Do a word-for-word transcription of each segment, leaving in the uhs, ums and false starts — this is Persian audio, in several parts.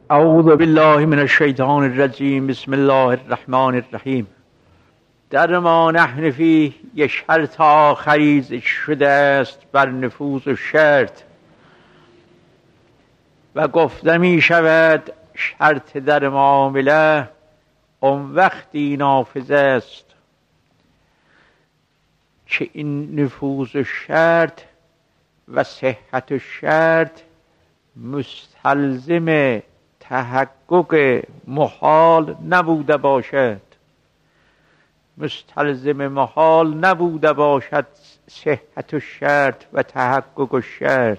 اعوذ بالله من الشیطان الرجیم. بسم الله الرحمن الرحیم. در ما نحن فیه یک شرط آخری شده است بر نفوذ و شرط و گفته می شود شرط در معامله اون وقتی نافذ است که این نفوذ و شرط و صحت و شرط مستلزم تحقق محال نبوده باشد. مستلزم محال نبوده باشد صحت و شرط و تحقق و شرط.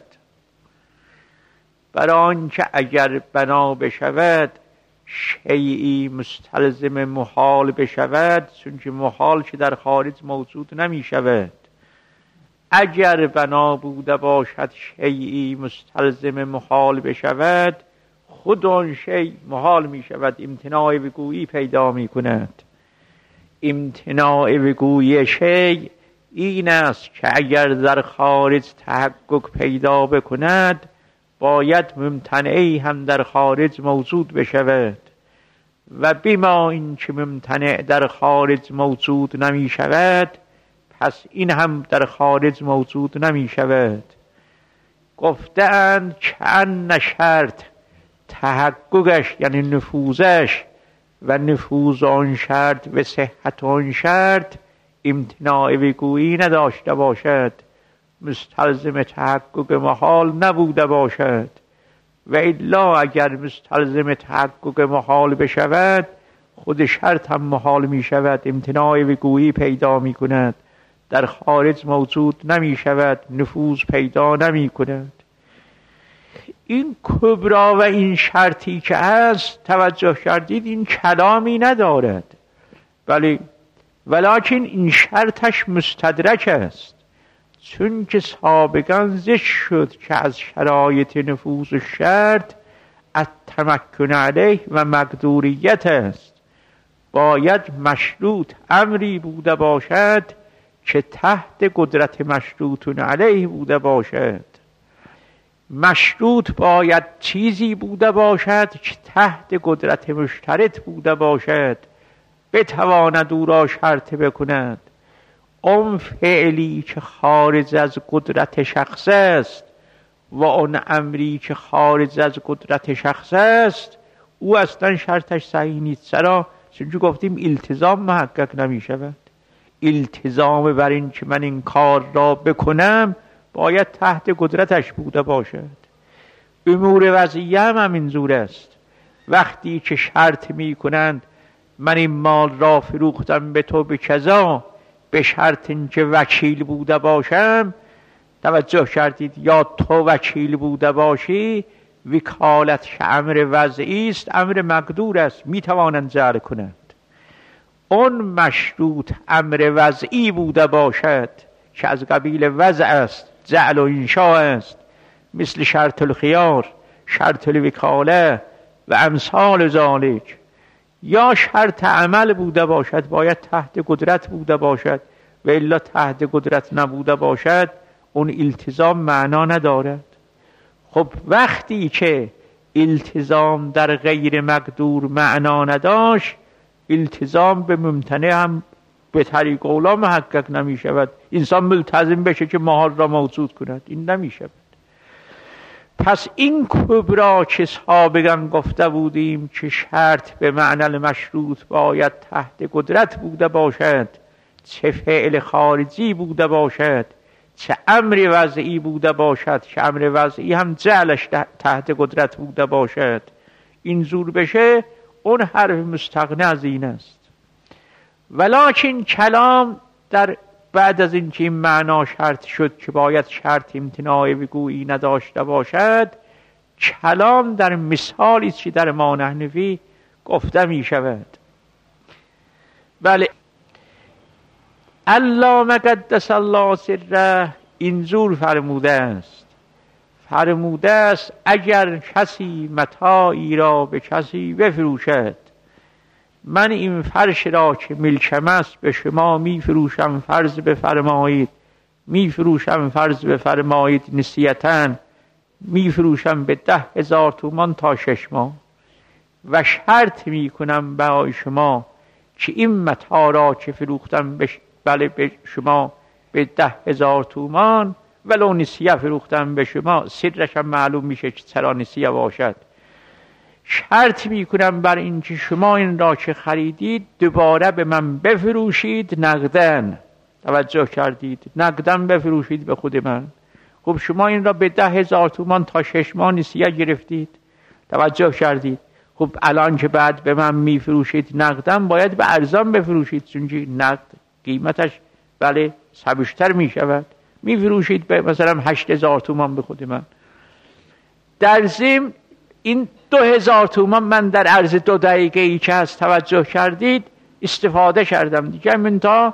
برای آنکه اگر بنا بشود شیئی مستلزم محال بشود، چونکه محال که در خارج موجود نمی شود، اگر بنا بوده باشد شیئی مستلزم محال بشود، خود آن شیء محال می شود، امتناع وقوعی پیدا می کند. امتناع وقوعی شیء این است که اگر در خارج تحقق پیدا بکند باید ممتنعی هم در خارج موجود بشود و بما این که ممتنع در خارج موجود نمی شود پس این هم در خارج موجود نمی شود. گفتند که ان شرط تحققش یعنی نفوذش و نفوذ آن شرط و صحت آن شرط امتناع وقوعی نداشته باشد، مستلزم تحقق محال نبوده باشد. و الا اگر مستلزم تحقق محال بشود خود شرط هم محال می شود، امتناع وقوعی پیدا می کند، در خارج موجود نمی شود، نفوذ پیدا نمی کند. این کبرا و این شرطی که هست توجه کردید این کلامی ندارد، ولی ولیکن این شرطش مستدرک است، چون که سابقا ذکر شد که از شرایط نفوذ شرط التمکن علیه و مقدوریت است. باید مشروط امری بوده باشد که تحت قدرت مشروط علیه بوده باشد. مشروط باید چیزی بوده باشد که تحت قدرت مشترط بوده باشد، بتواند او را شرط بکند. اون فعلی که خارج از قدرت شخص است و اون امری که خارج از قدرت شخص است او اصلا شرطش صحیح نیست. چرا؟ چون گفتیم التزام محقق نمی شود. التزام بر این که من این کار را بکنم باید تحت قدرتش بوده باشد. امور وضعیه هم همینجور است. وقتی که شرط می کنند من این مال را فروختم به تو به کذا به شرط اینکه وکیل بوده باشم، توجه کردید، یا تو وکیل بوده باشی، وکالت که امر وضعی است امر مقدور است، می توانند جعل کنند. اون مشروط امر وضعی بوده باشد که از قبیل وضع است، جعل و انشاء است، مثل شرط الخیار، شرط الوکاله و امثال ذالک. یا شرط عمل بوده باشد باید تحت قدرت بوده باشد و الا تحت قدرت نبوده باشد اون التزام معنا ندارد. خب وقتی که التزام در غیر مقدور معنا نداشت، التزام به ممتنع هم به طریق اولا محقق نمی شود. انسان ملتزم بشه که محال را موجود کند، این نمی شود. پس این کبرا که سابقا گفته بودیم که شرط به معنی مشروط باید تحت قدرت بوده باشد، چه فعل خارجی بوده باشد چه امر وضعی بوده باشد، که امر وضعی هم جعلش تحت قدرت بوده باشد، این زور بشه اون حرف مستغنی از این است. ولکن کلام در بعد از اینکه این معنا شرط شد که باید شرط امتناع وقوعی نداشته باشد، کلام در مثالی که در ما نحنفی گفته می شود. بله، علامه قدس الله سره اینجور فرموده است فرموده است اگر کسی متاعی را به کسی بفروشد، من این فرش را که ملکم است به شما می فروشم، فرض بفرمایید، می فروشم فرض بفرمایید نسیتاً، می فروشم به ده هزار تومان تا شش ماه. و شرط می کنم برای شما که این متاع را که فروختم بش... بله به شما به ده هزار تومان ولو نسیه فروختم به شما، سرش هم معلوم میشه که چرا نسیه باشد. شرط می کنم بر این که شما این را که خریدید دوباره به من بفروشید نقدن. توجه کردید؟ نقدن بفروشید به خود من. خب شما این را به ده هزار تومان تا شش ماه نسیه گرفتید. توجه کردید؟ خب الان که بعد به من میفروشید نقدن باید به ارزان بفروشید، چون نقد قیمتش بله سبکتر میشود. میفروشید به مثلا هشت هزار تومان به خود من. در ضمن این دو هزار تومان من در عرض دو دقیقه ای که هست توجه کردید استفاده کردم دیگه، من تا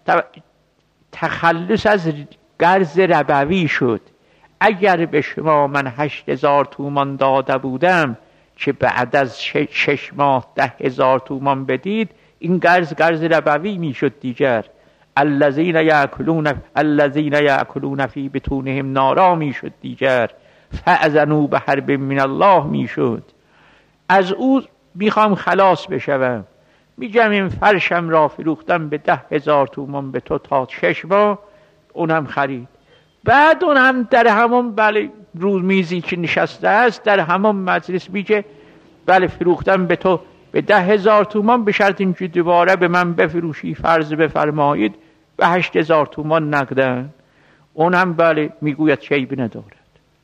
تخلص از قرض ربوی شد. اگر به شما من هشت هزار تومان داده بودم که بعد از شش ماه ده هزار تومان بدید، این قرض قرض ربوی میشد دیگر. الذین یاکلون الذین یاکلون فی بطونهم نارا میشد دیگر. فاذنوا بحرب من الله میشد. از او میخوام خلاص بشوم. میگم این فرشم را فروختم به ده هزار تومان به تو تا شش ماه، اونم خرید. بعد اون هم در همون بله روز میزی که نشسته است در همون مجلس میگه بله فروختم به تو به ده هزار تومان به شرط اینکه دوباره به من بفروشی فرض بفرمایید به هشت هزار تومان نقدن. اون هم بله میگوید شیبی ندارد.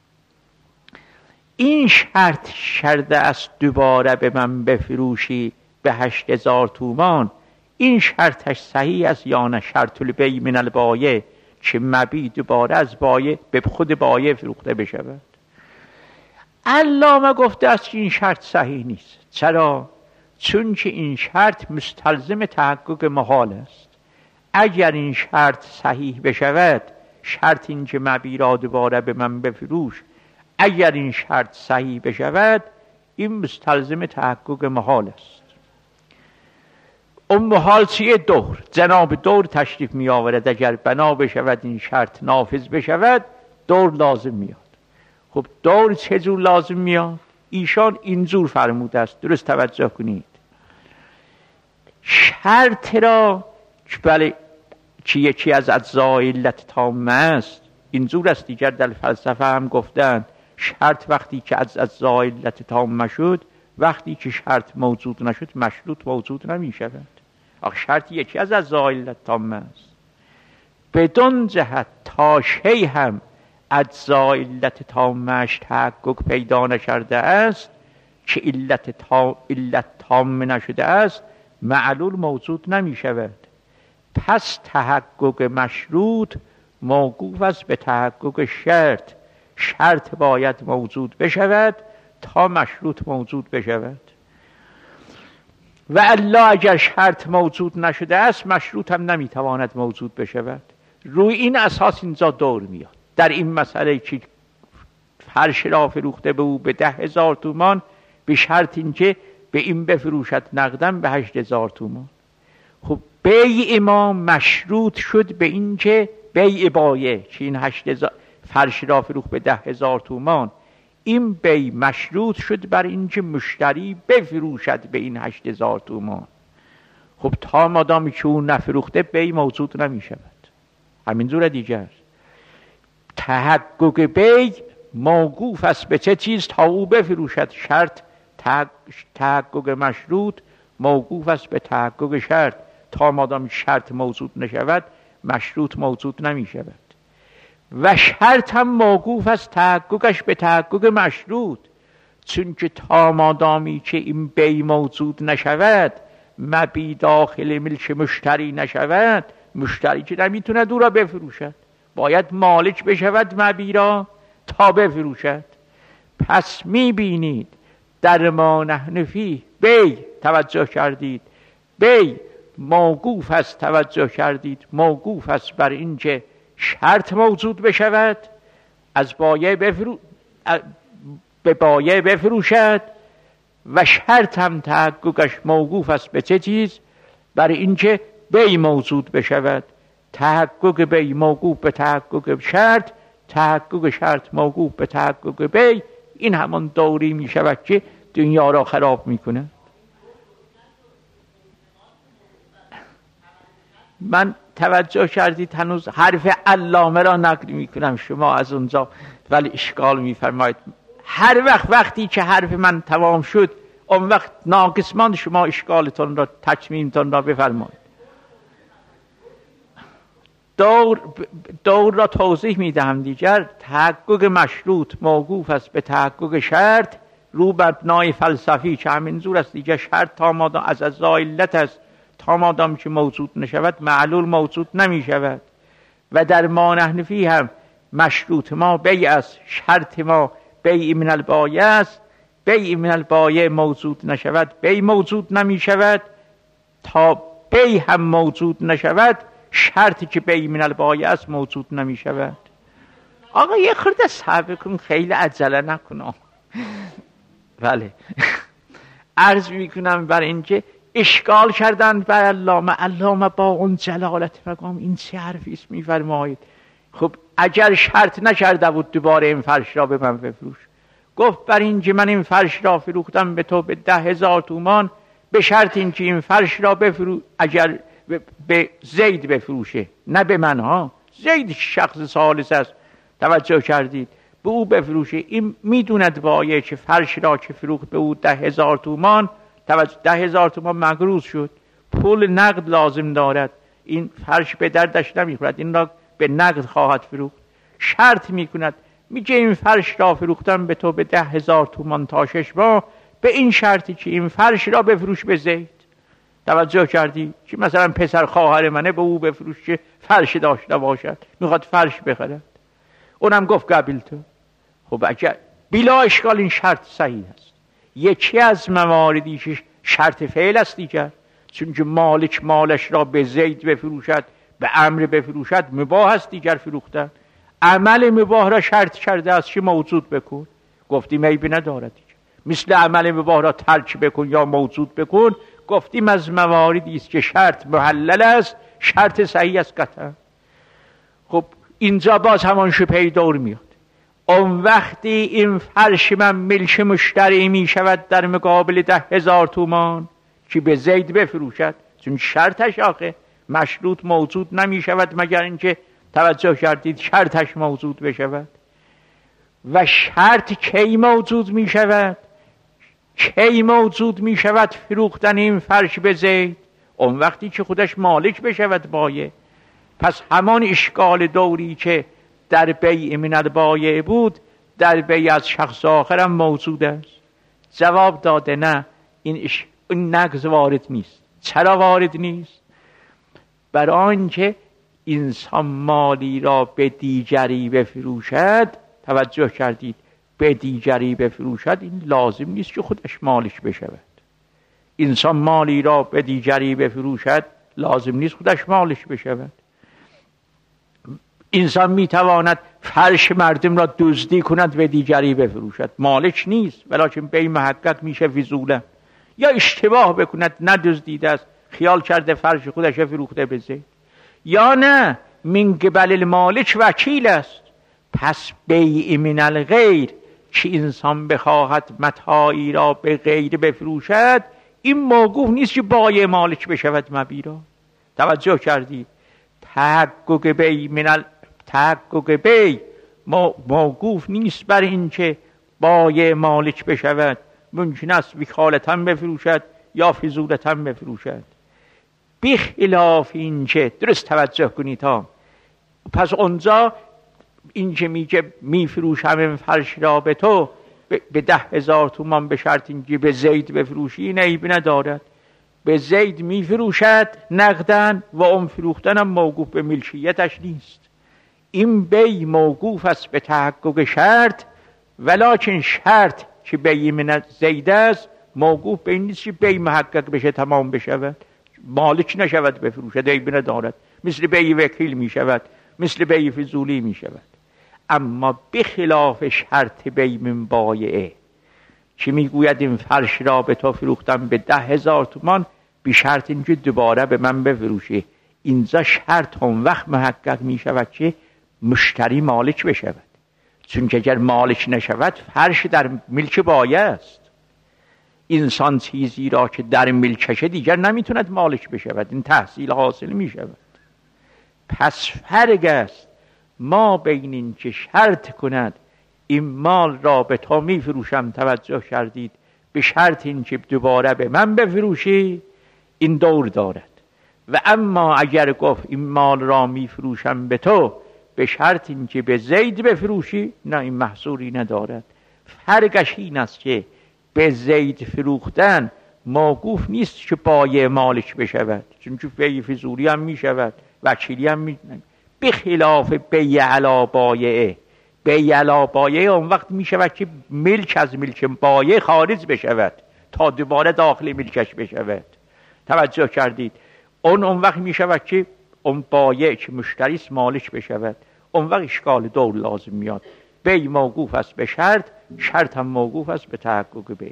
این شرط شرط است دوباره به من بفروشی به هشت هزار تومان. این شرطش صحیح است یا نه؟ شرط البیع من البایع، که مبیع دوباره از بایع به خود بایع فروخته بشود. علامه گفته است که این شرط صحیح نیست. چرا؟ چون که این شرط مستلزم تحقق محال است. اگر این شرط صحیح بشود، شرط این که مبیع را دوباره به من بفروش، اگر این شرط صحیح بشود این مستلزم تحقق محال است. اون محال چیه؟ دور. جناب دور تشریف می آورد. اگر بنا بشود این شرط نافذ بشود دور لازم میاد. خب دور چه جور لازم میاد؟ ایشان اینجور فرموده است، درست توجه کنید. شرط را بله چی یکی از اجزای علت تامه است، اینجور است. دیگر در فلسفه هم گفتند شرط وقتی که از اجزای علت تامه شد، وقتی که شرط موجود نشد مشروط موجود نمی شود. آخه شرط یکی از اجزای علت تامه است. بدون جهت تا شی هم اجزای علت تامه‌اش تحقق پیدا نکرده است که علت تا علت تامه نشده است، معلول موجود نمی شود. پس تحقق مشروط موقوف است به تحقق شرط. شرط باید موجود بشود تا مشروط موجود بشود، و الا اگر شرط موجود نشده است مشروط هم نمیتواند موجود بشود. روی این اساس اینجا دور میاد. در این مسئله که فرش را فروخته به او به ده هزار تومان به شرط اینکه به این بفروشد نقدن به هشت هزار تومان. خب بیع ما مشروط شد به این که بیع بایع که این هشت هزار فرش را فروخت به ده هزار تومان، این بیع مشروط شد بر این که مشتری بفروشد به این هشت هزار تومان. خب تا مادامی که اون نفروخته بیع موجود نمی شود. همینجور دیگر تحقق بیع موقوف است به چه چیز؟ تا او بفروشد. شرط تحقق مشروط موقوف است به تحقق شرط. تا مادام شرط موجود نشود مشروط موجود نمی شود. و شرط هم موقوف است تحققش به تحقق مشروط، چون که تا مادامی که این بیع موجود نشود مبیع داخل ملک مشتری نشود، مشتری که نمیتونه دو را بفروشد، باید مالک بشود مبیع را تا بفروشد. پس میبینید در ما نحن فیه بیع، توجه کردید، بیع موقوف است، توجه کردید، موقوف است بر این که شرط موجود بشود، از بایع بفرو... به بایع بفروشد، و شرط هم تحققش موقوف است به چه چیز؟ بر این که بیع موجود بشود. تحقق بیع موقوف به تحقق شرط، تحقق شرط موقوف به تحقق بیع. این همان دوری می شود که دنیا را خراب میکنه. من توجه کردید هنوز حرف علامه را نقل میکنم شما از اونجا ولی اشکال میفرمایید. هر وقت وقتی که حرف من تمام شد اون وقت ناقصمان شما اشکالتون را تکمیلتون را بفرمایید. دور, دور را توضیح میدهم دیگر. تحقق مشروط موقوف است به تحقق شرط رو بر مبنای فلسفی که همین زور است دیگر. شرط تا مادام از از علت است تا مادام که موجود نشود معلول موجود نمی شود. و در ما نحنفی هم مشروط ما بیع است، شرط ما بیع من البایع است. بیع من البایع موجود نشود بیع موجود نمی شود. تا بیع هم موجود نشود شرطی که بیع من البایع است موجود نمی شود. آقا یه خورده صبر کن، خیلی عجله نکن. بله عرض میکنم بر اینکه اشکال کردن بر علامه. علامه با اون جلالت مقام این چه حرفی است میفرمایید؟ خب اگر شرط نکرده بود دوباره این فرش را به من بفروش، گفت بر اینکه من این فرش را فروختم به تو به ده هزار تومان به شرط اینکه این فرش را بفروش اگر به زید بفروشه، نه به من ها. زید شخص ثالث است، توجه کردید، به او بفروشه. این میدوند بایع که فرش را که فروخت به او ده هزار تومان، توجه ده هزار تومان مقروض شد، پول نقد لازم دارد، این فرش به دردش نمیخورد، این را به نقد خواهد فروخت. شرط میکند میگه این فرش را فروختم به تو به ده هزار تومان تا شش ماه به این شرطی که این فرش را بفروش به زید. توجه کردی که مثلا پسر خواهر منه به او بفروش که فرش داشته باشد، میخواد فرش بخرد، اونم گفت قبیل تو. خب اگر بلا اشکال این شرط صحیح است. یکی از مواردی که شرط فعل است دیگر، چون که مالک مالش را به زید بفروشد به امر بفروشد مباح است دیگر فروختن. عمل مباح را شرط کرده است که موجود بکن، گفتیم عیبی ندارد دیگر. مثل عمل مباح را ترک بکن یا موجود بکن، گفتیم از مواردی است که شرط محلل است، شرط صحیح است قطعا. خب اینجا باز همان شبهه دور میاد. اون وقتی این فرش من ملک مشتری می شود در مقابل ده هزار تومان که به زید بفروشد، چون شرطش آخه مشروط موجود نمی شود مگر اینکه توجه کردید شرطش موجود بشود. و شرط کی موجود می شود؟ کی موجود می شود فروختن این فرش به زید؟ اون وقتی که خودش مالک بشود بایع. پس همان اشکال دوری که در بیع من البایع بود در بیع از شخص آخرم موجود است. جواب داده نه، این, اش... این نقض وارد نیست. چرا وارد نیست؟ برای آنکه انسان مالی را به دیگری بفروشد، توجه کردید، به دیگری بفروشد، این لازم نیست که خودش مالش بشود. انسان مالی را به دیگری بفروشد لازم نیست خودش مالش بشود. انسان میتواند فرش مردم را دزدی کند به دیگری بفروشد، مالک نیست، ولیکن بی محقق میشه فضوله. یا اشتباه بکند ندزدیده است، خیال کرده فرش خودش فروخته به زید. یا نه من قبل المالک وکیل است. پس بیع من الغیر که انسان بخواهد متاعی را به غیر بفروشد، این موقوف نیست که بایع مالک بشود مبیع را. توجه کردید، تحقق بیع من ال... تحقق بیع موقوف نیست بر این که بایع مالک بشود. ممکن است وکالتاً بفروشد یا فضولتاً بفروشد. بخلاف این که درست توجه کنید ها. پس اونجا این که میگه میفروشم این فرش را به تو به ده هزار تومان به شرط اینکه به زید بفروشی، این عیب ندارد. به زید میفروشد نقدن و اون فروختن هم موقوف به ملکیتش نیست. این بیع موقوف است به تحقق شرط، ولکن شرط که بیع من زید است موقوف به این نیست که بیع محقق بشه تمام بشود، مالک نشود بفروشد، عیب ندارد. مثل بیع وکیل میشود، مثل بیع فضولی میشود. اما بخلاف شرط بیع من بایعه که میگوید این فرش را به تو فروختم به ده هزار تومان بی شرط اینکه دوباره به من بفروشه، اینجا شرط اون وقت محقق میشود که مشتری مالک بشود. چون که اگر مالک نشود فرش در ملک بایع است. انسان چیزی را که در ملکشه دیگر نمیتوند مالک بشود، این تحصیل حاصل میشود. پس فرق است ما بین این که شرط کند این مال را به تو میفروشم، توجه کردید، به شرط این که دوباره به من بفروشی، این دور دارد. و اما اگر گفت این مال را میفروشم به تو به شرط این که به زید بفروشی، نه، این محصوری ندارد. فرقش این است که به زید فروختن موقوف نیست که بایع مالک بشود، چون که بیع فضولی هم میشود، وکیلی هم می به خلاف بیع علی بایعه. بیع علی بایعه اون وقت میشود که ملک از ملک بایع خارج بشود تا دوباره داخل ملکش بشود. توجه کردید؟ اون اون وقت میشود که اون بایع که مشتری مالک بشود، اون وقت اشکال دور لازم میاد. بیع موقوف است به شرط، شرط هم موقوف است به تحقق بیع.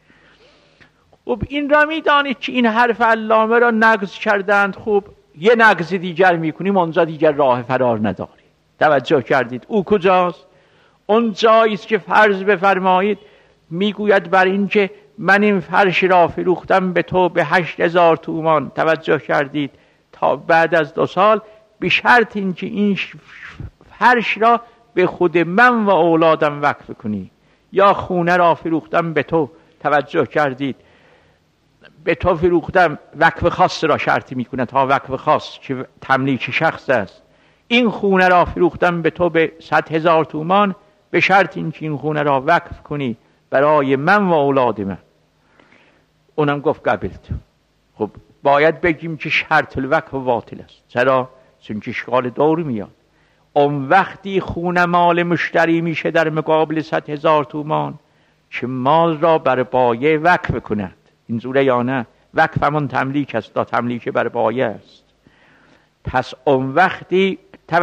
خب این را میدانید که این حرف علامه را نقض کردند. خب یه نقض دیگر میکنیم، اونجا دیگر راه فرار نداری. توجه کردید؟ او کجاست؟ اون جایی است که فرض بفرمایید میگوید بر این که من این فرش را فروختم به تو به هشت هزار تومان، توجه کردید، تا بعد از دو سال به شرط این که این فرش را به خود من و اولادم وقف کنی. یا خونه را فروختم به تو، توجه کردید، به تو فروختم، وقف خاص را شرطی میکنه تا وقف خاص که تملیک شخص است. این خونه را فروختم به تو به صد هزار تومان به شرط این که این خونه را وقف کنی برای من و اولاد من. اونم گفت قبلت. خب باید بگیم که شرط الوقف باطل است. چرا؟ چون که اشکال دور میاد. اون وقتی خونه مال مشتری میشه در مقابل صد هزار تومان که مال را بر بایع وقف کند. این زوره یا نه؟ وقف همون تملیک است، تا تملیک بر بایع است. پس اون وقتی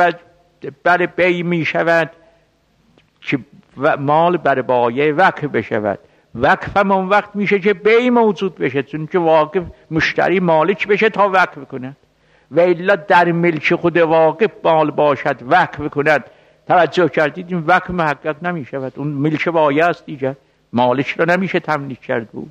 بر بیع می شود که مال بر بایع وقف بشود. وقف هم اون وقت میشه که بیع موجود بشه، چون که واقف مشتری مالک بشه تا وقف کند. و الا در ملک خود واقف مال باشد وقف کند، توجه کردید، این وقف محقق نمی شود. اون ملک بایع است دیگر، مالک را نمیشه تملیک کرد بود.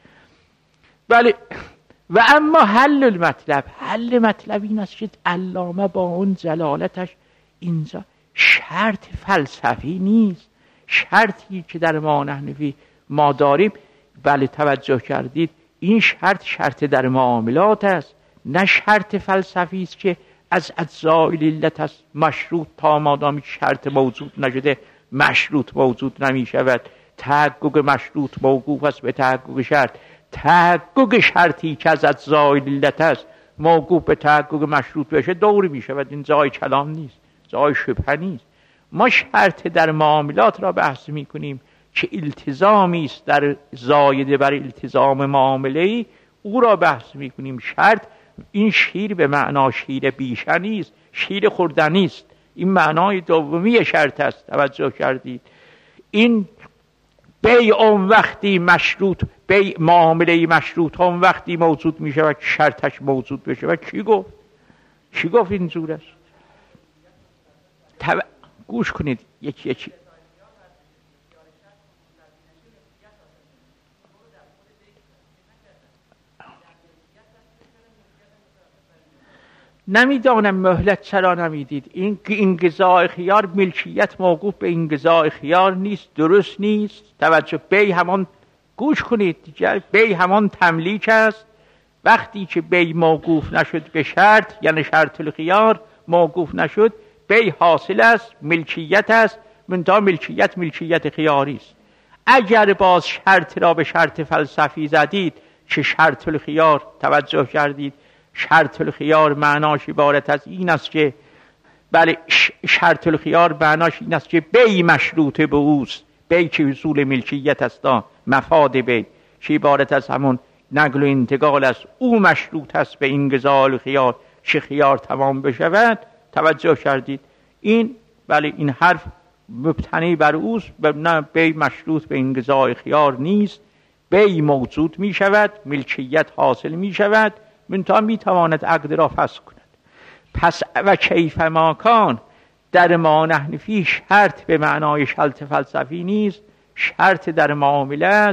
بله. و اما حل المطلب، حل مطلب این است که علامه با اون جلالتش اینجا شرط فلسفی نیست، شرطی که در ما نحنفی ما داریم. بله، توجه کردید، این شرط شرط در معاملات است، نه شرط فلسفی است که از اجزای علت است. مشروط تا مادام شرط موجود نشده مشروط موجود نمی شود. تحقق مشروط موقوف است به تحقق شرط. تحقق شرطی که از اجزای علت است موقوف به تحقق مشروط بشه دوری می شود. این جای کلام نیست، جای شبهه نیست. ما شرط در معاملات را بحث می کنیم که التزامی است در زایده بر التزام معامله‌ای، او را بحث می کنیم. شرط این شیر به معنا شیر بیشه نیست، شیر خوردنی است. این معنای دومی شرط است. توجه کردید؟ این بیع اون وقتی مشروط، بیع معامله مشروط اون وقتی موجود می شود که شرطش موجود بشه. و کی گفت؟ کی گفت این جور است؟ تب... گوش کنید یکی یکی. نمیدانم مهلت چرا نمیدید. این انقضاء خیار، ملکیت موقوف به انقضاء خیار نیست، درست نیست. توجه، بیع همان، گوش کنید دیگر، بیع همان تملیک است. وقتی که بیع موقوف نشد به شرط، یعنی شرط الخیار موقوف نشد، بیع حاصل است، ملکیت است، منتها ملکیت ملکیت خیاری است. اگر باز شرط را به شرط فلسفی زدید که شرط الخیار، توجه کردید، شرط الخیار معناش عبارت از این است که بله، شرط الخیار معناش این است که بیع مشروط به اوست، بیع که حصول ملکیت است، مفاد بیع که عبارت از همون نقل و انتقال است، او مشروط است به انقضاء الخیار که خیار تمام بشود. توجه کردید؟ این بله، این حرف مبتنی بر اوست. نه، بیع مشروط به انقضاء خیار نیست، بیع موجود می شود، ملکیت حاصل می شود، منتها می تواند عقد را فسخ کند. پس و کیف ما کان در ما نحنفی شرط به معنای شرط فلسفی نیست، شرط در معامله است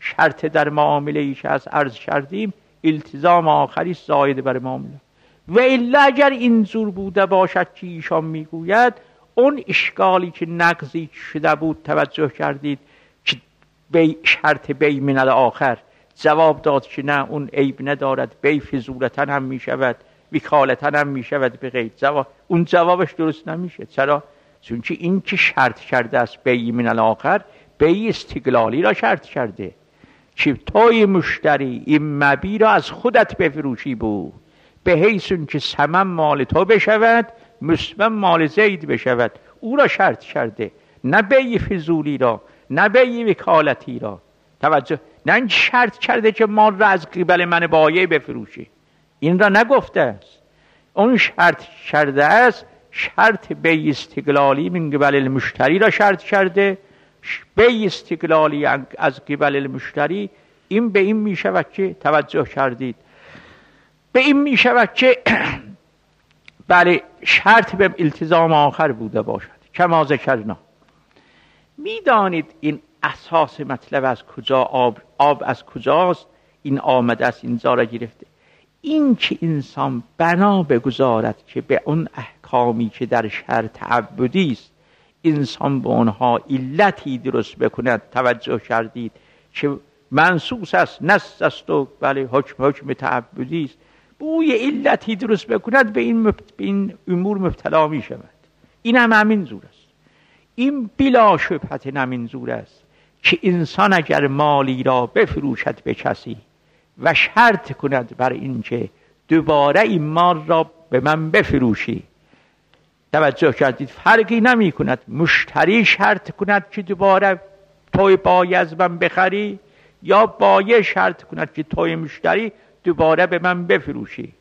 شرط در معامله ایش از عرض کردیم التزام آخری زاید بر معامله. و الا اگر این زور بوده باشد که ایشان میگوید اون اشکالی که نقضی شده بود توجه کردید که بی شرط بی من الاخر جواب داد که نه اون عیب ندارد، بی فضولتن هم میشود، وکالتن هم میشود به غیر. جواب اون جوابش درست نمیشه. چرا؟ چون که این که شرط کرده است بی من الاخر بی استقلالی را شرط کرده که توی مشتری این مبی را از خودت بفروشی بود به حیث اون که ثمن مال تو بشود مثمن مال زید بشود. او را شرط کرده، نه بی فضولی را، نه بی وکالتی را. توجه، نه شرط کرده که مال را از قبل من بایع بفروشی، این را نگفته است. اون شرط کرده است شرط بی استقلالی من قبل المشتری را شرط کرده. بی استقلالی از قبل المشتری این به این می شود که توجه کردید به این می شود که بله شرط به التزام آخر بوده باشد. کما ذکرنا. می دانید این اساس مطلب از کجا آب, آب از کجاست این آمده است، این زارا گرفته. این که انسان بنا بگذارد که به اون احکامی که در شرع تعبدی است انسان به اونها علتی درست بکند. توجه کردید که منصوص است، نص است و بله حکم حکم تعبدی است، بوی علتی درست بکند به این, مبت... به این امور مبتلا می شود. این هم همین زور است. این بلا شبهت همین زور است که انسان اگر مالی را بفروشد به کسی و شرط کند بر این که دوباره این مال را به من بفروشی، توجه کردید فرقی نمی کند مشتری شرط کند که دوباره توی بایع از من بخری یا بایع شرط کند که توی مشتری دوباره به من بفروشی.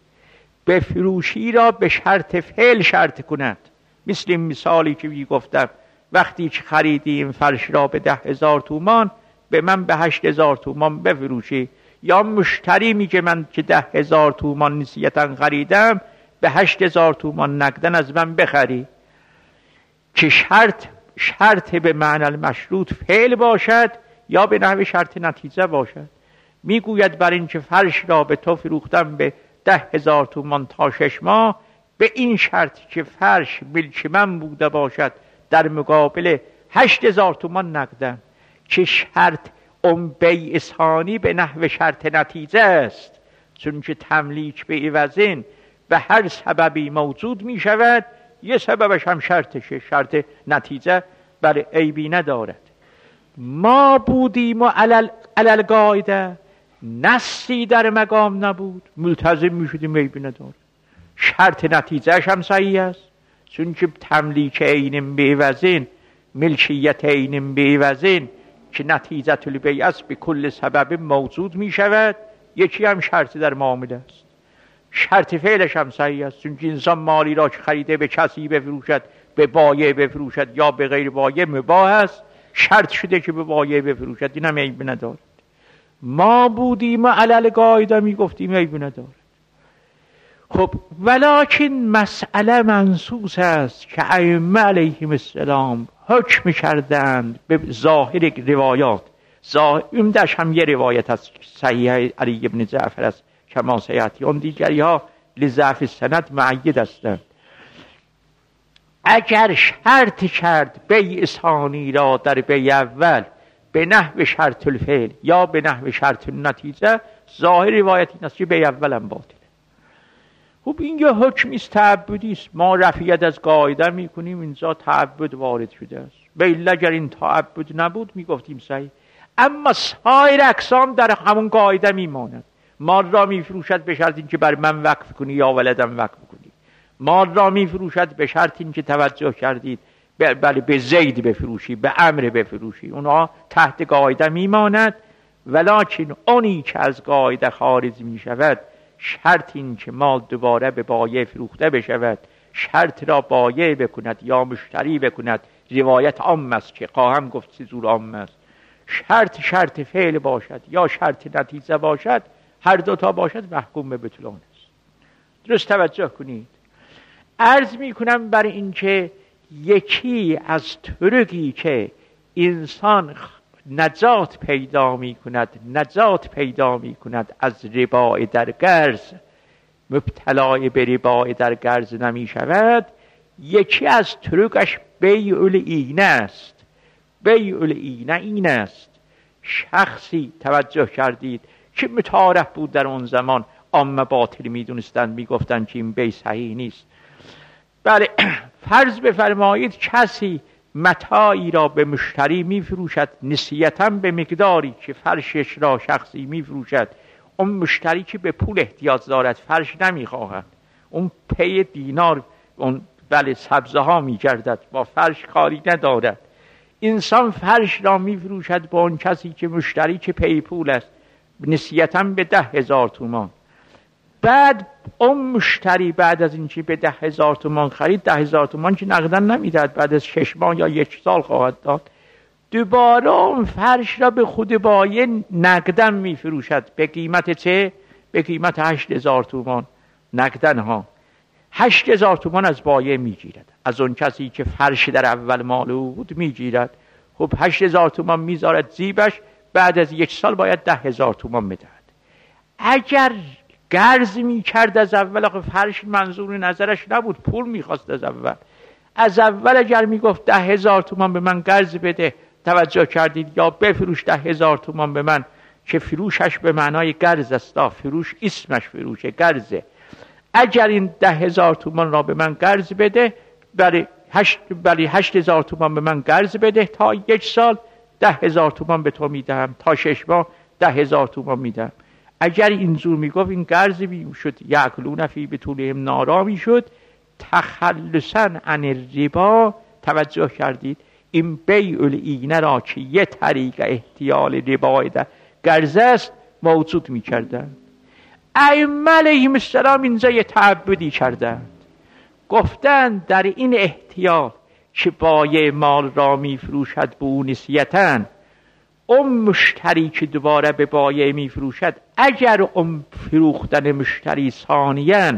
بفروشی را به شرط فعل شرط کند. مثل این مثالی که بی گفتم وقتی که خریدی این فرش را به ده هزار تومان به من به هشت هزار تومان بفروشی، یا مشتری میگه من که ده هزار تومان نسیتاً خریدم به هشت هزار تومان نقدن از من بخری. که شرط شرط به معنی المشروط فعل باشد یا به نحو شرط نتیجه باشد. میگوید بر این که فرش را به تو فروختم به ده هزار تومان تا شش ماه به این شرط که فرش ملک من بوده باشد در مقابل هشت هزار تومان نقدم. که شرط اون بیع ثانی به نحو شرط نتیجه است، چون که تملیک به عوضین به هر سببی موجود می شود. یه سببش هم شرطشه، شرط نتیجه بر عیبی ندارد. ما بودیم و علل, علل قاعده نصی در مقام نبود ملتزم می شدیم عیبی ندارد. شرط نتیجهش هم صحیح است، چون که تملیک عین به عوضین ملکیت عین به عوضین که نتیجه البیع است به کل سبب موجود می شود. یکی هم شرط در معامله است. شرط فعلش هم صحیح است، چون که انسان مالی را که خریده به کسی بفروشد، به بایع بفروشد یا به غیر بایع مباح است. شرط شده که به بایع بفروشد، این هم عیب ندارد. ما بودیم علل قاعده می گفتیم عیب ندارد. خب ولکن مسئله منصوص است که ائمه علیهم السلام حکم کردند به ظاهر روایات. این درش هم یه روایت از صحیح علی ابن جعفر است کما سیاتی، اون دیگری ها لضعف سند معید هستند. اگر شرط کرد بیع ثانی را در بیع اول به نحو شرط الفعل یا به نحو شرط النتیجه، ظاهر روایت این است که بیع اول هم باطله. خب این یه حکمی است تعبدی است، ما رفیت از قاعده میکنیم، اینجا تعبد وارد شده است. بیله اگر این تعبد نبود میگفتیم صحیح. اما سایر اقسام در همون قاعده میماند. مال را میفروشد به شرط این که بر من وقف کنی یا ولدم وقف کنی. مال را میفروشد به شرط این که توجه کردید بله به زید بفروشی، به امر بفروشی، اونها تحت قاعده میماند. ولکن اونی که از قاعده خارج میشود شرط این که مال دوباره به بایع فروخته بشود، شرط را بایع بکند یا مشتری بکند. روایت عام است که خواهم گفت چه زور عام است. شرط شرط فعل باشد یا شرط نتیجه باشد، هر دوتا باشد محکوم به بطلان است. درست توجه کنید. عرض می کنم بر این که یکی از طرقی که انسان نجات پیدا می کند نجات پیدا می کند از ربای در قرض، مبتلای به ربای در قرض نمی شود. یکی از طرقش بیع العینه است. بیع العینه این است: شخصی، توجه کردید که متعارف بود در اون زمان، عامه باطل می دونستن، می گفتن که این بیع صحیح نیست. بله، فرض بفرمایید کسی متاعی را به مشتری می فروشد نسیتاً به مقداری که فرشش را شخصی می فروشد. اون مشتری که به پول احتیاج دارد، فرش نمی خواهد، اون پی دینار، اون بله سبزه ها می گردد، با فرش کاری ندارد. انسان فرش را می فروشد با اون کسی که مشتری که پی پول است، نسیتاً به ده هزار تومان. بعد اون مشتری بعد از اینکه به ده هزار تومان خرید، ده هزار تومان که نقداً نمیداد، بعد از شش ماه یا یک سال خواهد داد. دوباره اون فرش را به خود بایع نقداً می فروشد. به قیمت چه؟ به قیمت هشت هزار تومان نقداً ها. هشت هزار تومان از بایع می گیرد، از اون کسی که فرش در اول مال او بود می گیرد. خب هشت هزار تومان میذارد زیبش، بعد از یک سال باید ده هزار تومان بدهد. اگر قرض می کرد از اول، آخه فرش منظور نظرش نبود، پول میخواست از اول. از اول اگر می گفت ده هزار تومان به من قرض بده، توجه کردید، یا بفروش ده هزار تومان به من، که فروشش به معنای قرض است، فروش اسمش فروشه، قرضه. اگر این ده هزار تومان را به من قرض بده، برای هشت, برای هشت هزار تومان به من قرض بده، تا یک سال ده هزار تومان به تو میدهم، تا شش ماه ده هزار تومان میدهم. اگر اینجور میگفت، این قرض میشد یأکلون فی بطونهم نارا میشد، تخلصاً عن الربا. توجه کردید، این بیع العینه را که یه طریق احتیال ربا در قرض است موجود میکردند. ائمه علیهم السلام اینجا یه تعبدی کردند، گفتند در این احتیال که بایع مال را میفروشد به اون نسیتاً، اون مشتری که دوباره به بایع میفروشد، اگر اون فروختن مشتری ثانیاً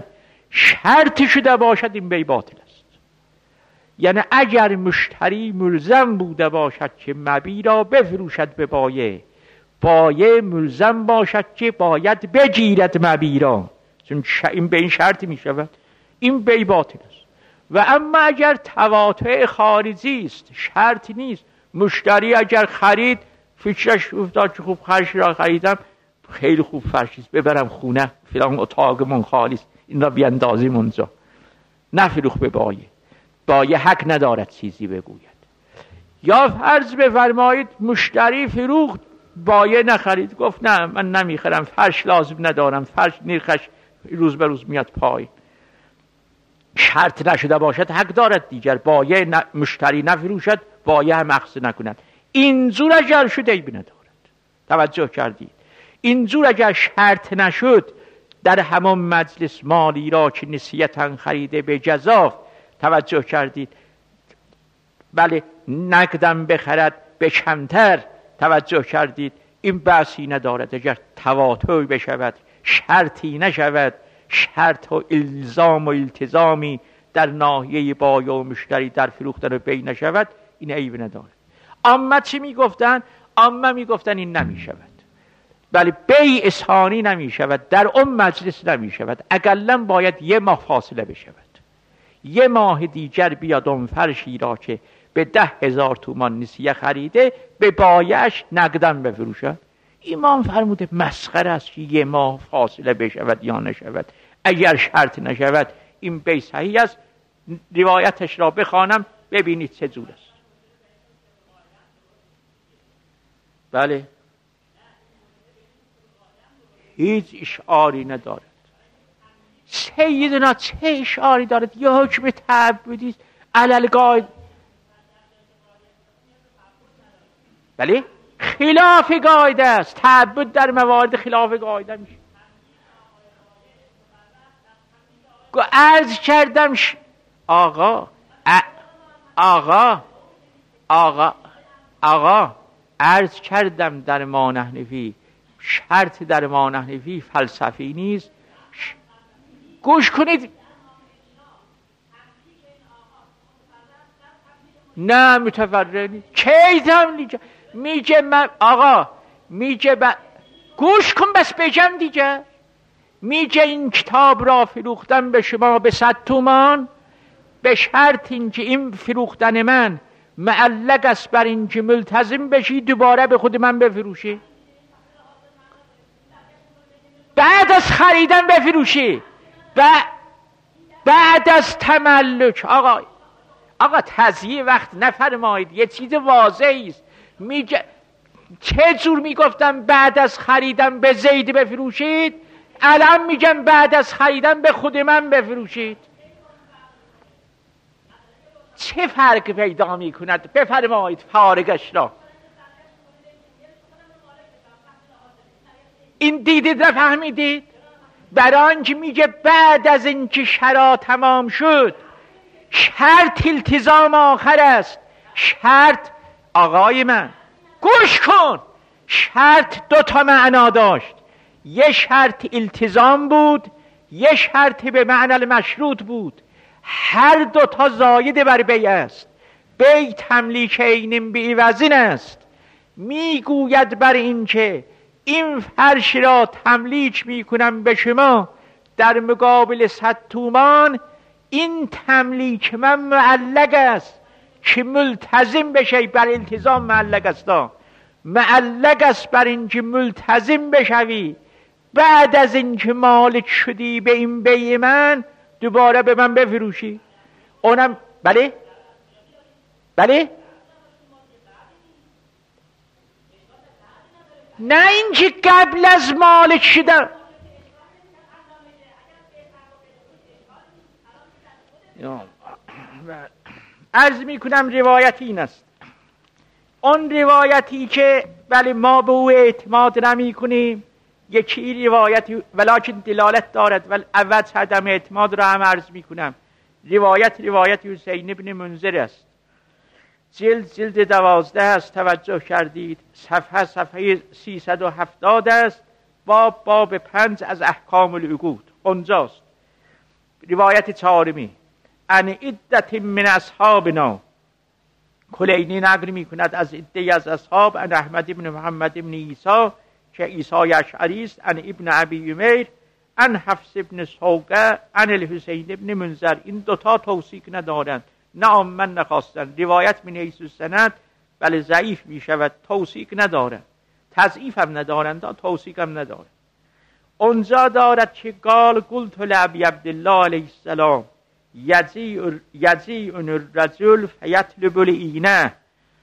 شرط شده باشد، این بیع باطل است. یعنی اگر مشتری ملزم بوده باشد که مبیع را بفروشد به بایع، بایع ملزم باشد که باید بگیرد مبیع را، چون این به این شرط می شود، این بیع باطل است. و اما اگر تواطؤ خارجی است، شرط نیست، مشتری اگر خرید، فکرش افتاد که خوب فرش را خریدم، خیلی خوب فرشی است، ببرم خونه، فلان اتاقمون خالی است، این را بیاندازیم اونجا، نفروخ به بایع. بایع حق ندارد چیزی بگوید. یا فرض بفرمایید مشتری فروخت، بایع نخرید، گفت نه من نمیخرم، فرش لازم ندارم، فرش نرخش روز به روز میاد پای. شرط نشده باشد حق دارد دیگر، بایع ن... مشتری نفروشد، بایع هم اخذ نکند. اینجور اگر شد عیبی ندارد. توجه کردید، اینجور اگر شرط نشد، در همان مجلس مالی را که نسیتاً خریده به جزاف، توجه کردید، بله نقدم بخرد به کمتر، توجه کردید، این بحثی ندارد. اگر تواطؤ بشود، شرطی نشود، شرط و الزام و التزامی در ناحیه بایع و مشتری در فروختن و بیع نشود، این عیب ندارد. اما چی میگفتن؟ اما میگفتن این نمیشود، بله بیع ثانی نمیشود، در اون مجلس نمیشود، اقلاً باید یه ماه فاصله بشود، یه ماه دیگر بیاد اون فرشی را که به ده هزار تومان نسیه خریده به بایعش نقداً بفروشد. امام فرموده مسخره است که یه ماه فاصله بشود یا نشود. اگر شرط نشود این بیع صحیح است. روایتش را بخوانم ببینید چه جور است. بله، هیچ اشعاری ندارد. سیدنا چه اشعاری دارد؟ یه حکم تعبدی است علل قاعده. بله، خلاف قاعده است. تعبد در موارد خلاف قاعده میشه. عرض کردم ش... آقا ا... آقا آقا آقا عرض کردم در ما نحنفی شرط در ما نحنفی فلسفی نیست. ش... گوش کنید. نه متفرع نیست. کی تملیک؟ میگه من آقا میگه ب... گوش کن بس بجم دیگه. میگه این کتاب را فروختم به شما به صد تومان، به شرط اینکه این فروختن من معلق است بر اینکه ملتزم بشی دوباره به خود من بفروشی، بعد از خریدن بفروشی، بعد بعد از تملک. آقا آقا تضییع وقت نفرمایید، یه چیز واضحی است. میگه چه جور میگفتم بعد از خریدن به زید بفروشید، الان میگم بعد از خریدن به خود من بفروشید. چه فرق پیدا میکند؟ بفرمایید فارغش را. این دیدید نفهمیدید؟ برای اینکه میگه بعد از اینکه شرا تمام شد شرط التزام آخر است. شرط آقای من گوش کن، شرط دو تا معنا داشت، یه شرط التزام بود، یه شرط به معنی المشروط بود. هر دو تا زاید بر بی است. بی تملیک عین بی وزن است. میگوید بر این که این فرش را تملیک میکنم به شما در مقابل صد تومان، این تملیک من معلق است که ملتزم بشی، بر التزام معلق است، معلق است بر اینکه ملتزم بشوی بعد از اینکه مالک شدی به این بیع من دوباره به من بفروشی. اونم بله بله نه اینکه قبل از مالک شدن. عرض می کنم روایتی این است، اون روایتی که بله ما به او اعتماد نمی کنیم، یکی روایتی ولکن دلالت دارد ولی اول عدم اعتماد را هم عرض می کنم. روایت روایت حسین ابن منذر است، جلد جلد دوازده است، توجه کردید، صفحه صفحه سیصد و هفتاد است، باب باب پنج از احکام العقود اونجاست. روایت چهارمی ان عدت من اصحابنا، کلینی نقل می کند از عده‌ای از اصحاب، ان احمد ابن محمد ابن عیسی که عیسی اشعری است، ان ابن ابی عمیر، ان حفص ابن سوقه، ان الحسین ابن منذر. این دوتا توثیق ندارند، نه من نخواستن. روایت من حیث السند بله ضعیف می شود، توثیق ندارند، تضعیف هم ندارند، توثیق هم ندارند. اونجا دارد که قال قلت لابی عبدالله علیه السلام یجیء الرجل فیطلب العینه،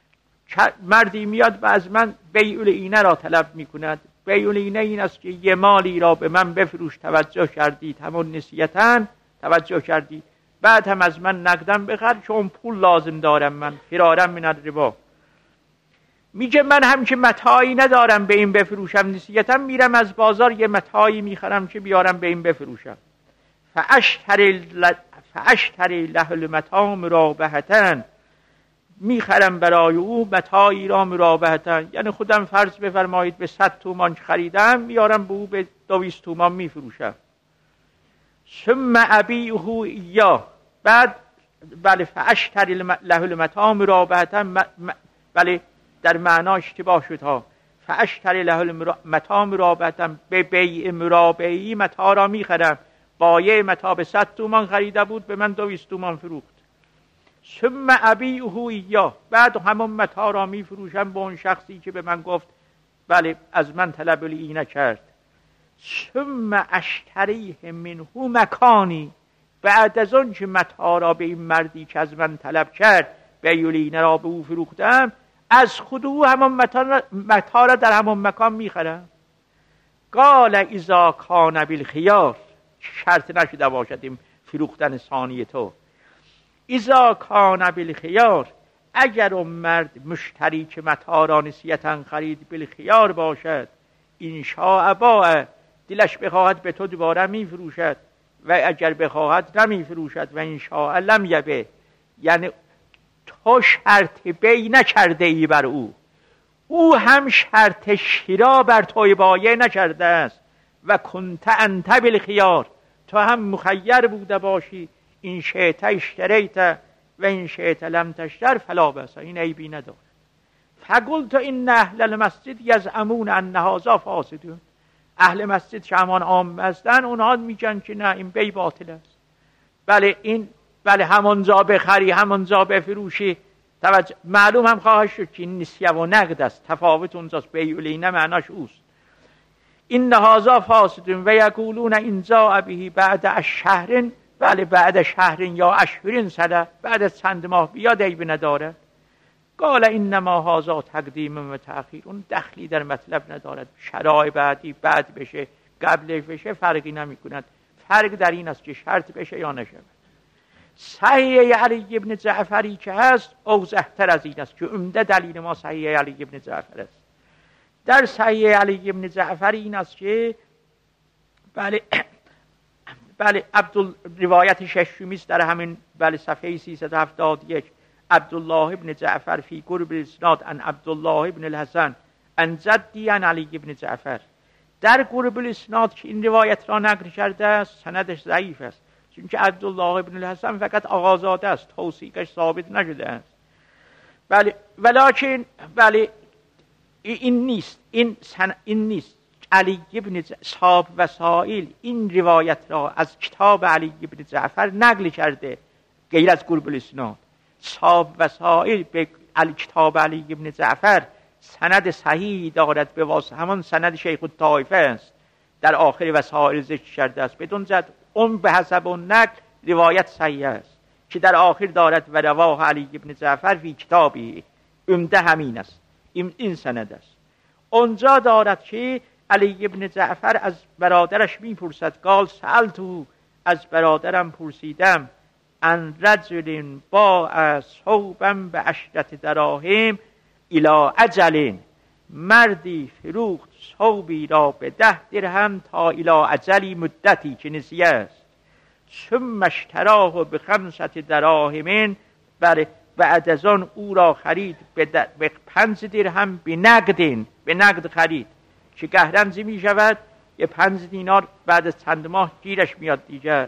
مردی میاد و از من بیع العینه را طلب میکند. بیع العینه این است که یه مالی را به من بفروش، توجه کردید، همون نسیتن، توجه کردید، بعد هم از من نقدم بخر چون پول لازم دارم، من فرارم من الربا. میگه من هم که متاعی ندارم به این بفروشم، نسیتم میرم از بازار یه متاعی میخرم که بیارم به این بفروشم. فاشتری فاشتری له المتاع مرابحتن، میخرم برای او متاعی را مرابحتن، یعنی خودم فرض بفرمایید به صد تومان خریدم، میارم به او به دویست تومان میفروشم. ثم ابیعه ایاه، بعد بله فاشتری له المتاع مرابحتن، بله در معنا اشتباه شد ها. فاشتری له المتاع مرابحتن، به بیع مرابحی متاع را میخرم، بایع متاع به صد تومان خریده بود به من دویست تومان فروخت. ثم ابیعه ایاه، بعد همون متاع را میفروشم به اون شخصی که به من گفت بله از من طلب العینه کرد. ثم اشتریه منه مکانی، بعد از اون که متاع را به این مردی که از من طلب کرد بیع العینه را به او فروختم، از خود او همون متاع را در همون مکان میخرم. قال اذا کان بالخیار، شرط نشده باشد این فروختن ثانی تو. اذا کان بالخیار، اگر اون مرد مشتری که متاع را نسیتاً خرید بالخیار باشد، ان شاء باع، دلش بخواهد به تو دوباره میفروشد و اگر بخواهد نمیفروشد، و ان شاء لم یبه، یعنی تو شرط بی نکرده ای بر او، او هم شرط شرا بر توی بایع نکرده است، و کنت انت بالخیار، تو هم مخیر بوده باشی، این شئت اشتریت و این شئت لم تشتر فلا بأس، این عیبی نداره. فقلت این اهل المسجد یزعمون ان هذا فاسدون. اهل مسجد که همان عام هستن اونها میگن که نه این بی باطل است. بله این بله همانجا بخری همانجا بفروشی. توجه معلوم هم خواهد شد که این نسیه و نقد است. تفاوت اونجاست. بیعلینه معناش اوست. این هذا فاسدون و یقولون این جاء به بعد الشهر، بله بعد شهر یا اشهر سنه، بعد از چند ماه بیاد عیب نداره. قال انما هذا تقدیم و تأخیر. اون دخلی در مطلب ندارد. شرایع بعدی بعد بشه قبلش بشه فرقی نمی کند. فرق در این است که شرط بشه یا نشود. صحیح علی ابن جعفری که هست اوضح‌تر از این است که عمده دلیل ما صحیح علی ابن جعفر است. در صحیح علی ابن جعفر این است که بله بله عبد روایت ششمی است در همین بله صفحه سیصد و هفتاد و یک. عبدالله ابن جعفر فی قرب الاسناد عن عبدالله ابن الحسن عن جدی عن علی ابن جعفر. در قرب الاسناد که این روایت را نقل کرده است سندش ضعیف است، چون که عبدالله ابن الحسن فقط آقازاده است، توثیقش ثابت نشده است. بله ولکن بله این نیست این سن این نیست علی ابن صاحب وسائل این روایت را از کتاب علی ابن جعفر نقل کرده غیر از قرب الاسناد. صاحب وسائل به علی کتاب علی ابن جعفر سند صحیح دارد به واسطه همان سند شیخ الطائفه است، در آخر وسائل ذکر کرده است. بدون زد اون به حسب اون نقل روایت صحیح است که در آخر دارد و رواه علی ابن جعفر فی کتابی. عمده همین است، این, این سند است. اونجا دارد که علی ابن جعفر از برادرش میپرسد قال سألتو، از برادرم پرسیدم ان رجل باع ثوبا به عشرة دراهم الی اجل، مردی فروخت ثوبی را به ده درهم تا الی اجلی مدتی که نسیه است. ثم اشتراه به خمسة دراهم، بر بعد از آن او را خرید به, به پنج درهم به نقدین، به نقد خرید که گهرمزی می شود یه پنج دینار بعد از چند ماه گیرش میاد دیگر.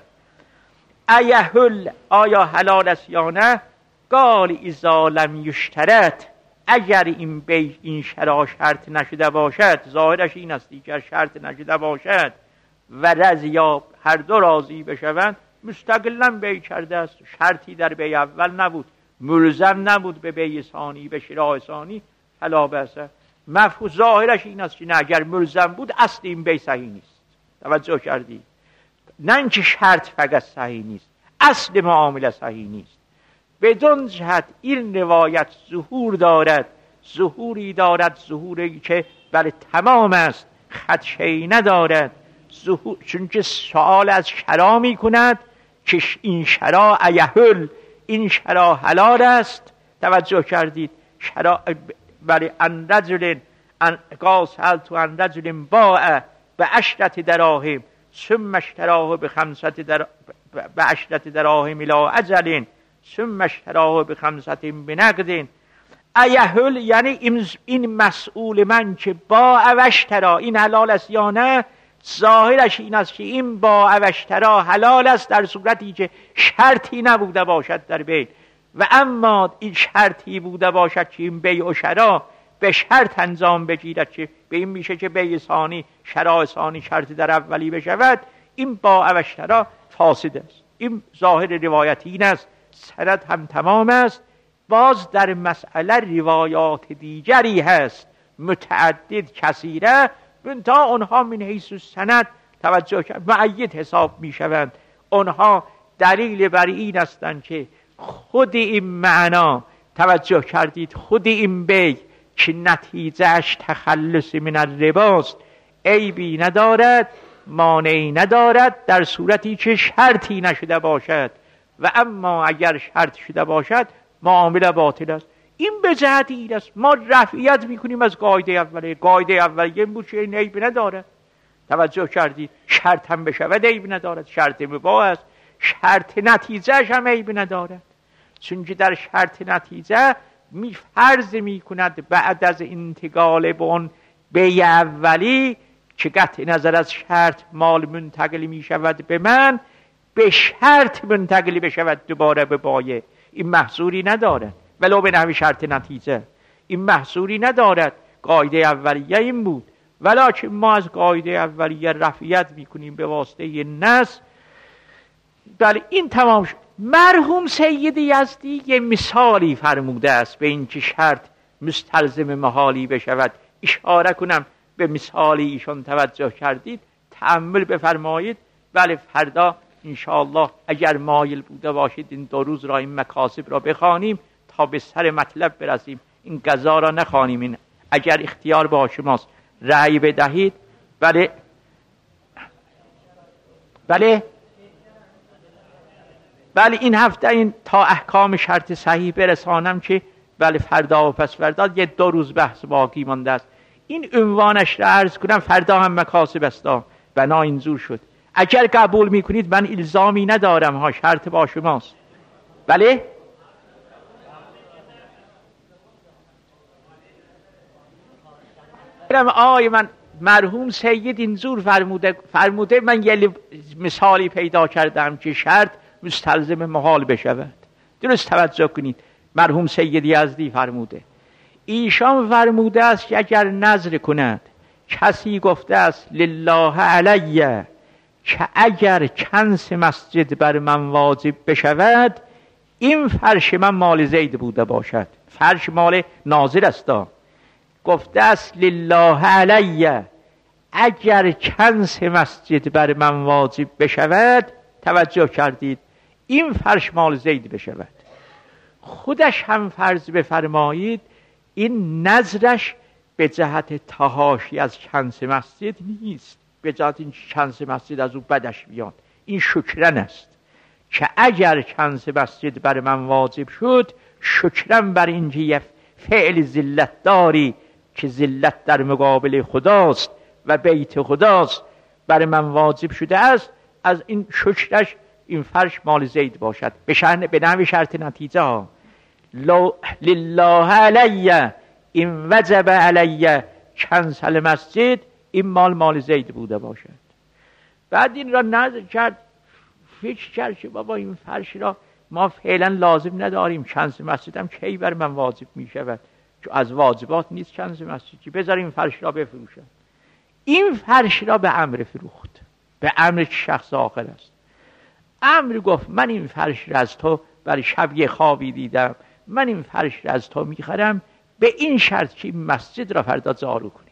ایهل آیا حلال است یا نه؟ قال اذا لم یشترط، اگر این بی این شرا شرط نشده باشد، ظاهرش این است دیگر شرط نشده باشد و رضیا هر دو راضی بشوند مستقلا بی کرده است. شرطی در بی اول نبود، ملزم نبود به بی ثانی به شراء ثانی، فلا بأس. مفهوم ظاهرش این است که نه اگر ملزم بود اصل این بی صحیح نیست. توجه کردی؟ نه اینکه شرط فقط صحیح نیست، اصل معامله صحیح نیست. بدون جهت این روایت ظهور دارد، ظهوری دارد، ظهوری که برای تمام است، خدشه‌ای ندارد. ظهور چون که سوال از شرا می کند که این شرا ایهل، این شرا حلال است. توجه کردید؟ شرا برای ان رجل ان قال سألت عن رجل باع به عشرة دراهم ثم اشتراه به خمسة در به عشرة دراهم الی اجل ثم اشتراه به خمسة بنقد. ایهل یعنی این مسئول من که باع و اشترا این حلال است یا نه، ظاهرش این است که این باع و اشترا حلال است در صورتی که شرطی نبوده باشد در بیع. و اما این شرطی بوده باشد که این بیع و شرا به شرط انجام بگیرد که به این میشه که بیع ثانی شراء ثانی شرط در اولی بشود، این باع و اشترا فاسد است. این ظاهر روایت این است. سند هم تمام است. باز در مسئله روایات دیگری هست متعدد کثیره، منتها اونها من حیث السند توجه کرد معید حساب می شوند. اونها دلیل بر این هستند که خود این معنا، توجه کردید، خود این بیع که نتیجهش تخلص من الرباست عیبی ندارد، مانعی ندارد در صورتی که شرطی نشده باشد. و اما اگر شرط شده باشد معامله باطل است. این به جهت این است ما رفعیت میکنیم از قاعده اولیه. قاعده اولیه بود که این عیب ندارد. توجه کردید؟ شرط هم بشود عیب ندارد، شرط مباح است. شرط نتیجهش هم عیب ندارد، چون که در شرط نتیجه می فرض می کند بعد از انتقال به اون بیع اولی که قطع نظر از شرط مال منتقل می شود به من، به شرط منتقل بشود دوباره به بایع. این محظوری نداره ولو به نحو شرط نتیجه. این محصولی ندارد، قاعده اولیه این بود. ولکن ما از قاعده اولیه رفعیت میکنیم به واسطه نص. بله این تمام شد. مرحوم سید یزدی یه مثالی فرموده است به این که شرط مستلزم محالی بشود. اشاره کنم به مثالی ایشان توجه کردید، تأمل بفرمایید. بله فردا انشاءالله اگر مایل بوده باشید این دو روز را این مکاسب را بخوانیم تا به سر مطلب برسیم. این قضا را نخوانیم. این اگر اختیار با شماست رأی بدهید. بله بله بله این هفته این تا احکام شرط صحیح برسانم که بله فردا و پس فردا یه دو روز بحث باقی مانده است. این عنوانش را عرض کنم، فردا هم مکاسب است. بنا اینجور شد. اگر قبول میکنید من الزامی ندارم ها، شرط با شماست. بله آی من مرحوم سید اینجور فرموده فرموده من یه مثالی پیدا کردم که شرط مستلزم محال بشود. درست توجه کنید. مرحوم سید یزدی فرموده، ایشان فرموده است که اگر نذر کند کسی گفته است لله علیه که اگر کنس مسجد بر من واجب بشود این فرش من مال زید بوده باشد. فرش مال ناظر است. گفته است لله علیه اگر کنس مسجد بر من واجب بشود، توجه کردید، این فرش مال زید بشود. خودش هم فرض بفرمایید این نظرش به جهت تحاشی از کنس مسجد نیست، به جهت این کنس مسجد از او بدش بیاد. این شکرن است که اگر کنس مسجد بر من واجب شد، شکرن بر اینکه یه فعل ذلت داری که ذلت در مقابل خداست و بیت خداست بر من واجب شده است، از این شکرش این فرش مال زید باشد. به شأن به نحو شرط نتیجه ها لله علیه این وجب علیه کنس المسجد، این مال مال زید بوده باشد. بعد این را نظر کرد، فکر کرد که بابا این فرش را ما فعلا لازم نداریم، کنس مسجد هم کی بر من واجب می شود، چون از واجبات نیست کنس مسجد، که بذار این فرش را بفروشم. این فرش را به امر فروخت، به امر شخص آخر است. امر گفت من این فرش را از تو برای شب یه خوابی دیدم، من این فرش را از تو میخرم به این شرط که این مسجد را فردا جارو کنی.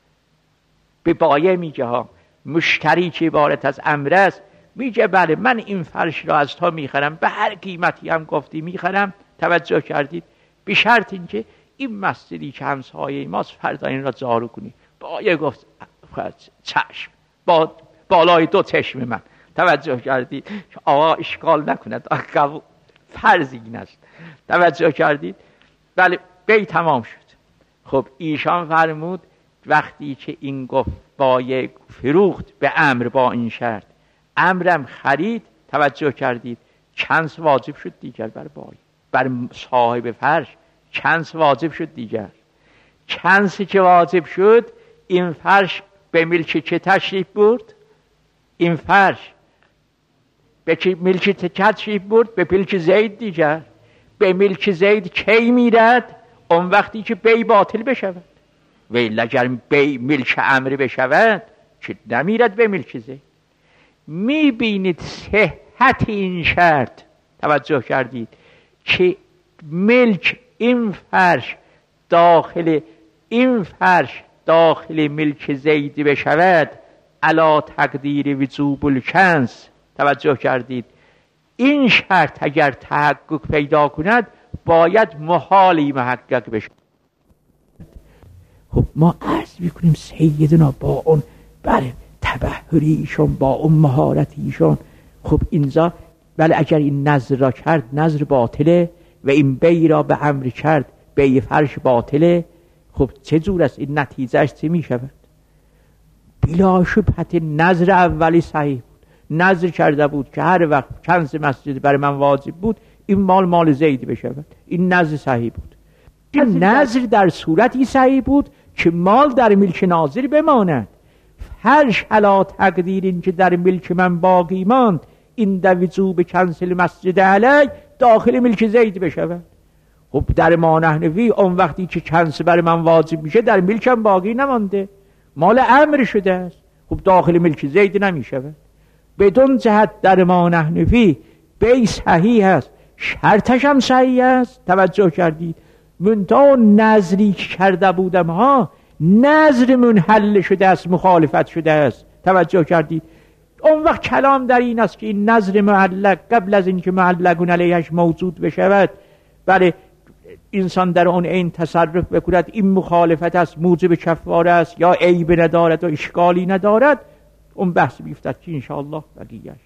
به بایع میگه ها، مشتری که عبارت از امر است میگه بله من این فرش را از تو میخرم، به هر قیمتی هم گفتی میخرم. توجه کردید؟ به شرط اینکه این مسجدی که همسایه ماست فردا این را جارو کنی. بایع گفت چشم، با بالای دو چشم من. توجه کردید؟ آقا اشکال نکند، فرض این است. توجه کردید؟ بله بی تمام شد. خب ایشان فرمود وقتی که این گفت بایع فروخت به امر با این شرط، امرم خرید. توجه کردید؟ کنس واجب شد دیگر بر بایع، بر صاحب فرش کنس واجب شد دیگر. کنسی که واجب شد، این فرش به ملک چه تشریف برد؟ این فرش به ملک چه تشریف برد؟ به ملک زید دیگر. به ملک زید کی میرد؟ اون وقتی که بی باطل بشود. ولی اگر بی ملک امر بشود که نمیرد به ملک زید. میبینید صحت این شرط. توجه کردید که ملک این فرش داخل این فرش داخل ملک زید بشود علا تقدیر وجوب الکنس. توجه کردید؟ این شرط اگر تحقق پیدا کند باید محالی محقق بشه. خب ما عرض میکنیم سیدنا با اون بله تبحری ایشون، با اون مهارت ایشون، خب اینجا بله اگر این نظر را کرد نظر باطله و این بی را به امر کرد بی فرش باطله. خب چه جور است این؟ نتیجهش چه می شود؟ بلا شبهت نظر اولی صحیح بود. نظر کرده بود که هر وقت کنس مسجد برای من واجب بود این مال مال زید بشود. این نظر صحیح بود. این نظر در صورتی صحیح بود که مال در ملک ناظر بماند. فرش علا تقدیر این که در ملک من باقی ماند این در وجوب کنسل مسجد علی داخل ملک زید بشود. خب خب در ما نحنفی اون وقتی که کنس بر من واجب میشه در ملکم باقی نمانده، مال امر شده است، خب داخل ملک زید نمیشود. بدون جهت در ما نحنفی بی صحیح است، شرطش هم صحیح است. توجه کردی؟ منتها نظری که کرده بودم ها نظر منحل شده است، مخالفت شده است. توجه کردی؟ اون وقت کلام در این است که این نظر معلق قبل از اینکه معلقون علیهش موجود بشود، بله انسان در اون این تصرف بکند این مخالفت است، موجب کفاره است یا عیب ندارد و اشکالی ندارد، اون بحث بیفتد که انشاءالله بقیه‌اش